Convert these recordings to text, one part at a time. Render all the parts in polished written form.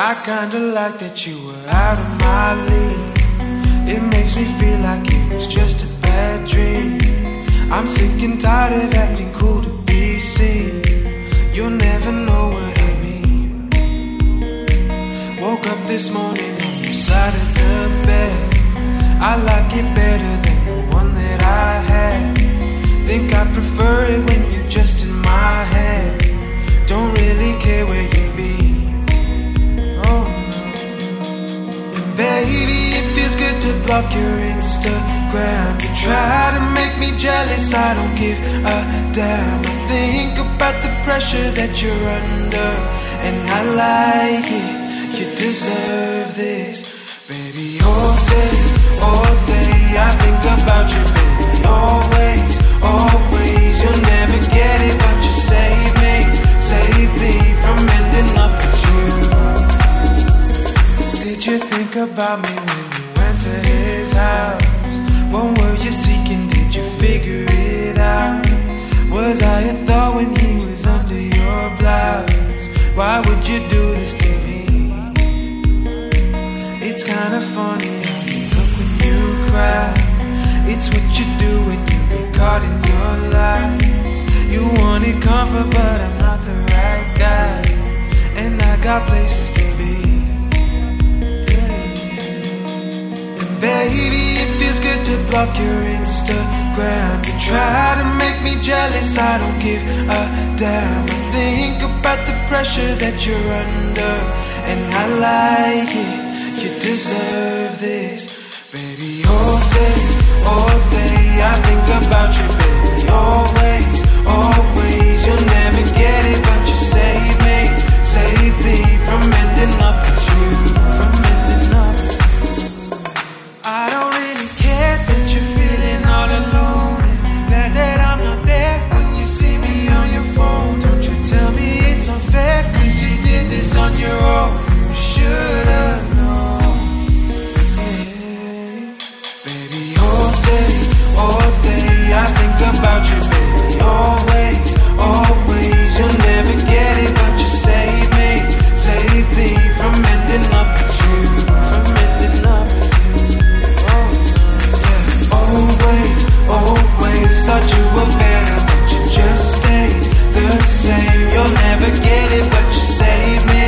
I kinda like that you were out of my league. It makes me feel like it was just a bad dream. I'm sick and tired of acting cool to be seen. You'll never know what I mean. Woke up this morning on your side of the bed. I like it better than the one that I had. Think I prefer it when you're just in my head. Don't really care where you be. Oh no. And baby, it feels good to block your Instagram. You try to make me jealous, I don't give a damn. I think about the pressure that you're under, and I like it, you deserve this. Baby, all day, I think about you, baby. Always, always, you'll never get it, but you save me from ending up with you. Did you think about me when you went to his house? What were you seeking, did you figure it out? Was I a thought when he was under your blouse? Why would you do this to me? It's kinda funny how you look when you cry. It's what you do when you get caught in your lies. You wanted comfort, but I'm not the right guy, and I got places to be. And baby, it feels good to block your Instagram. You try to make me jealous, I don't give a damn. I think about the pressure that you're under, and I like it, you deserve this. Baby, all day, I think about you, baby. Always, always, you'll never get it, but you save me from ending up with you, from ending up. I don't really care that you're feeling all alone, and glad that I'm not there when you see me on your phone. Don't you tell me it's unfair, 'cause you did this on your own. You should've known. Yeah. Baby, all day, I think about you, baby. Always, always, you'll never get it, but you save me from ending up with you, from ending up with you. Oh, yeah. Always, always, thought you were better, but you just stayed the same. You'll never get it, but you save me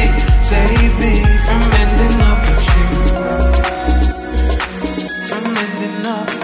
from ending up with you, from ending up.